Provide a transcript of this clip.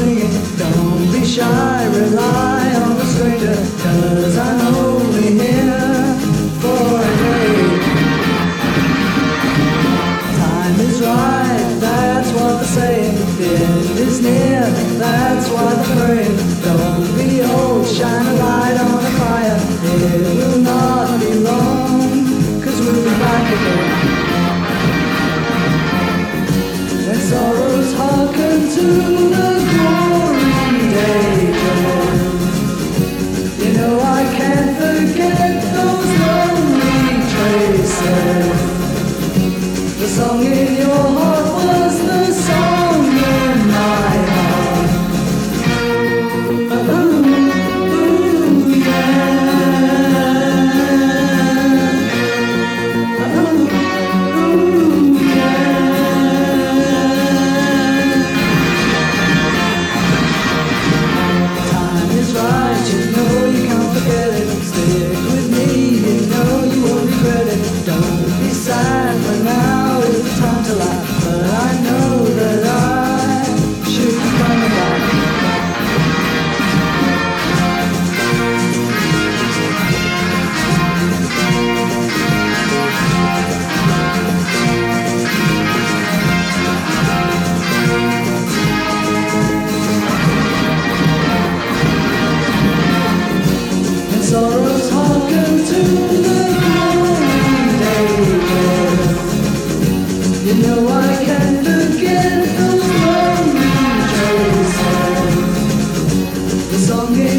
singing. Don't be shy, rely on the stranger, 'cause I'm only here for a day. Time is right, that's what they're saying. The end is near, that's what they're praying. Don't be old, shine a light on the fire. It will not be long, 'cause we'll be back again. When sorrows hearken to the glory days, you know I can't forget those lonely traces. The song in your heart was the song in my heart. Ooh, yeah. Ooh, yeah. Time is right, you know you can't forget it. Stick with me, you know you won't regret it. Don't be sad for now. Time to laugh, but I know that I should be coming back. And sorrows hearken to the glory days. You know I can't forget those lonely traces. The song